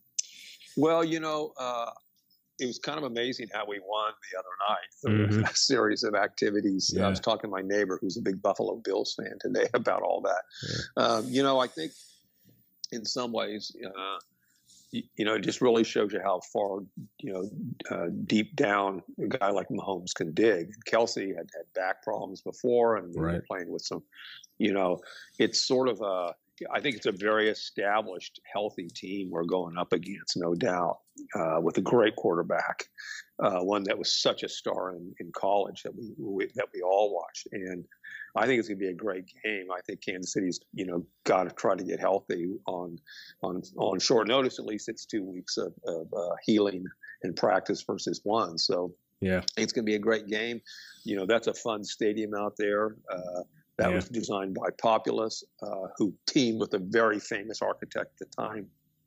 Well, you know, uh, it was kind of amazing how we won the other night. There was Mhm. a series of activities. Yeah. I was talking to my neighbor who's a big Buffalo Bills fan today about all that. Yeah. Um, you know, I think in some ways, uh, you, you know, it just really shows you how far, you know, uh, deep down a guy like Mahomes can dig. Kelsey had had back problems before and we Right. were playing with some, you know, it's sort of a, I think it's a very established, healthy team we're going up against, no doubt, uh, with a great quarterback, uh, one that was such a star in, in college that we, we that we all watched. And I think it's going to be a great game. I think Kansas City's, you know, got to try to get healthy on on on short notice. At least it's two weeks of, of uh, healing and practice versus one. So Yeah. it's going to be a great game. You know, that's a fun stadium out there. Uh, That Yeah. was designed by Populous, uh, who teamed with a very famous architect at the time,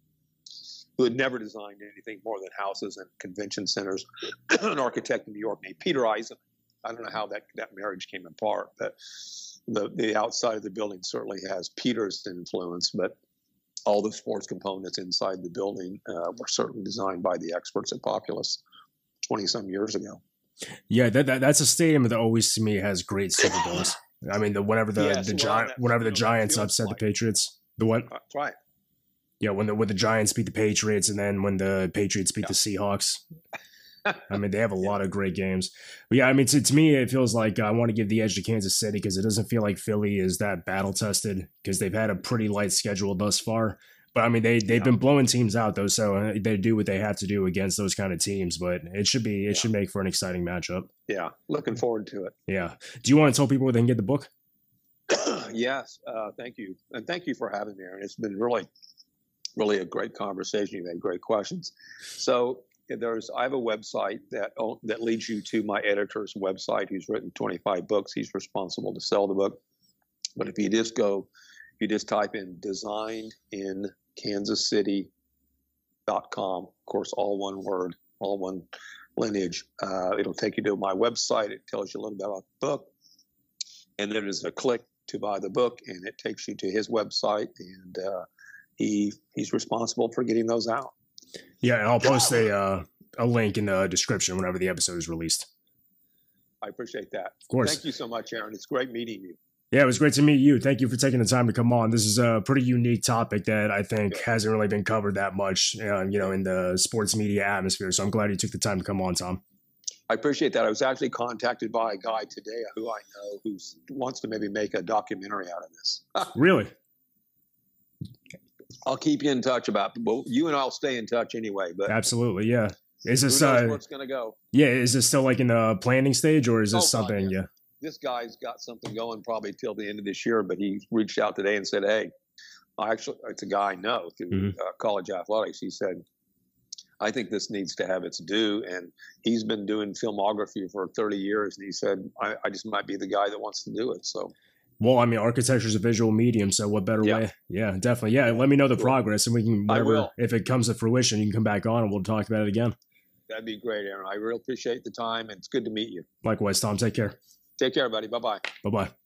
who had never designed anything more than houses and convention centers. An architect in New York named Peter Eisenman. I don't know how that, that marriage came apart, but the, the outside of the building certainly has Peter's influence, but all the sports components inside the building uh, were certainly designed by the experts at Populous twenty some years ago. Yeah, that, that that's a stadium that always to me has great Super Bowls. I mean, the whenever the Yes, the well, giant that's, whenever the you know, that Giants feels upset like- the Patriots, the what? That's right. Yeah, when the when the Giants beat the Patriots, and then when the Patriots beat Yeah. the Seahawks. I mean, they have a lot of great games. But yeah, I mean, to, to me, it feels like I want to give the edge to Kansas City because it doesn't feel like Philly is that battle tested because they've had a pretty light schedule thus far. But I mean, they they've Yeah. been blowing teams out though, so uh, they do what they have to do against those kind of teams. But it should be it Yeah. should make for an exciting matchup. Yeah, looking forward to it. Yeah. Do you want to tell people where they can get the book? Yes, uh, thank you, and thank you for having me, Aaron. It's been really, really a great conversation. You've had great questions. So there's, I have a website that oh, that leads you to my editor's website. He's written twenty-five books. He's responsible to sell the book. But if you just go, if you just type in designed in kansas city dot com, of course, all one word, all one lineage, uh, it'll take you to my website. It tells you a little bit about the book. And then there's a click to buy the book, and it takes you to his website, and uh, he he's responsible for getting those out. Yeah, and I'll post a uh, a link in the description whenever the episode is released. I appreciate that. Of course. Thank you so much, Aaron. It's great meeting you. Yeah, it was great to meet you. Thank you for taking the time to come on. This is a pretty unique topic that I think hasn't really been covered that much, uh, you know, in the sports media atmosphere. So I'm glad you took the time to come on, Tom. I appreciate that. I was actually contacted by a guy today who I know who wants to maybe make a documentary out of this. Really? I'll keep you in touch about. Well, you and I'll stay in touch anyway. But Absolutely, yeah. Is who this knows uh, where it's going to go? yeah? Is this still like in the planning stage, or is this Oh, God, something? yeah. Yeah. This guy's got something going probably till the end of this year, but he reached out today and said, "Hey, I actually, it's a guy I know through Mhm. uh, college athletics." He said, "I think this needs to have its due." And he's been doing filmography for thirty years. And he said, I, I just might be the guy that wants to do it. So Well, I mean, architecture is a visual medium, so what better Yeah. way? Yeah, definitely. Yeah, let me know the Sure. progress, and we can. I Whatever, will. if it comes to fruition, you can come back on, and we'll talk about it again. that'd be great, Aaron. I really appreciate the time. And it's good to meet you. Likewise, Tom. Take care. Take care, buddy. Bye-bye. Bye bye.